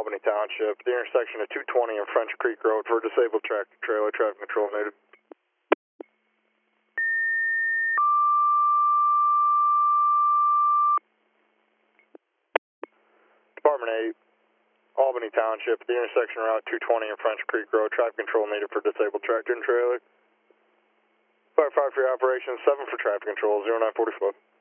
Albany Township, the intersection of 220 and French Creek Road for a disabled tractor trailer, traffic control needed. Department 8, Albany Township, the intersection route 220 and French Creek Road, traffic control needed for disabled tractor and trailer. Fire 5 for your operation, 7 for traffic control, 0945.